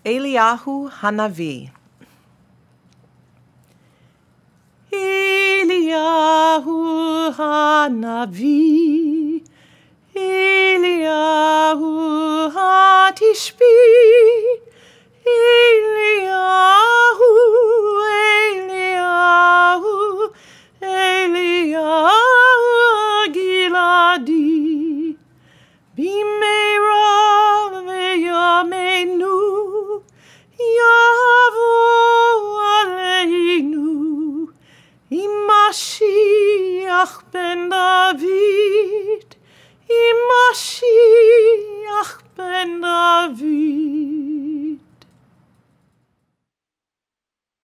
Eliyahu Hanavi. Eliyahu Hanavi, Eliyahu Hatishbi, Eliyahu, Eliyahu, Eliyahu Giladi, Bimeira veyamenu, Yavo aleinu, Mashiach ben David, Mashiach ben David.